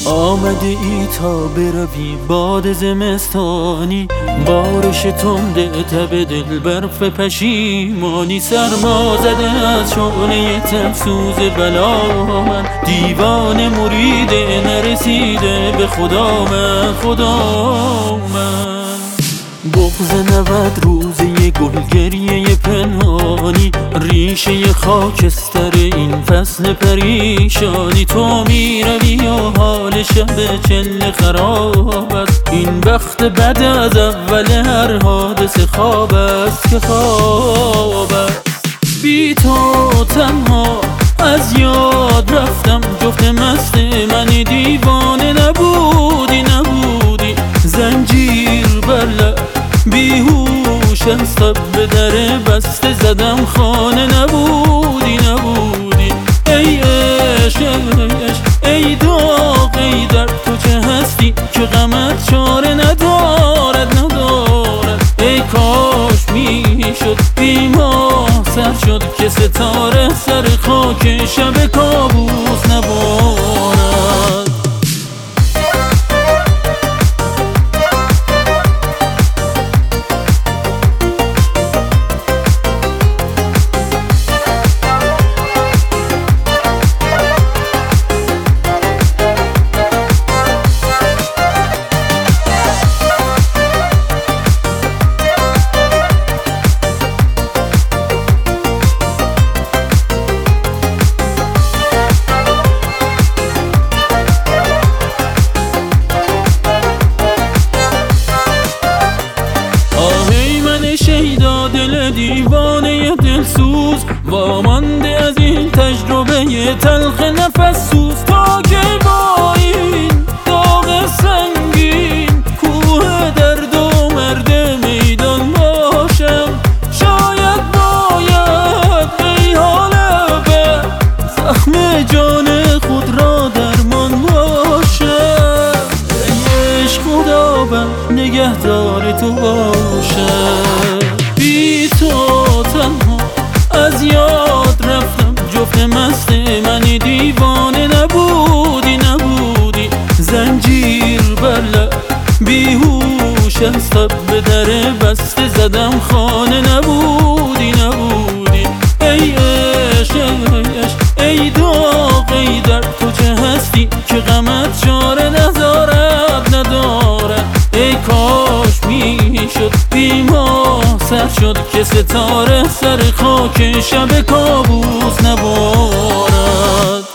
آمده ای تا بروی باد زمستانی، بارش تنده تب دل برف پشیمانی. سرما زده از شعله تفسوز بلا من، دیوانه مرید نرسیده به خدا من. بغض 90 روزه گلگریه پنهانی، ریشه خاکستر این فصل پریشانی. تو میروی و حال شب چله خراب است، این بخت بد از اول هر حادثه خواب است که خواب است. بی تو تنها از یاد رفتم، جفت مست من دیوانه نبودی زنجیر بر لب بیهوش از به در بسته زدم خانه نبودی ای عشق ای داغ ای درد، تو چه هستی که غمت چاره ندارد. ای کاش میشد بی ما سر شد که ستاره سر خاک شب کابوس نبارد. شیدا دل دیوانه دلسوز، وامانده از این تجربه تلخ نفس سوز. تا که با این داغ سنگین کوه درد و مرد میدان باشم، شاید باید ای حال به زخم جان خود را درمان باشم. ای عشق خدا بر نگهدار تو باشم. بی تو تنها از یاد رفتم، جفت مست من دیوانه نبودی زنجیر بر لب بیهوش از به در بسته زدم خانه نبودی ای عشق ای داغ ای درد، تو چه هستی که غمت چاره ندارد. ای کاش میشد بی ما سر شد که ستاره سر خاک شب کابوس نبارد.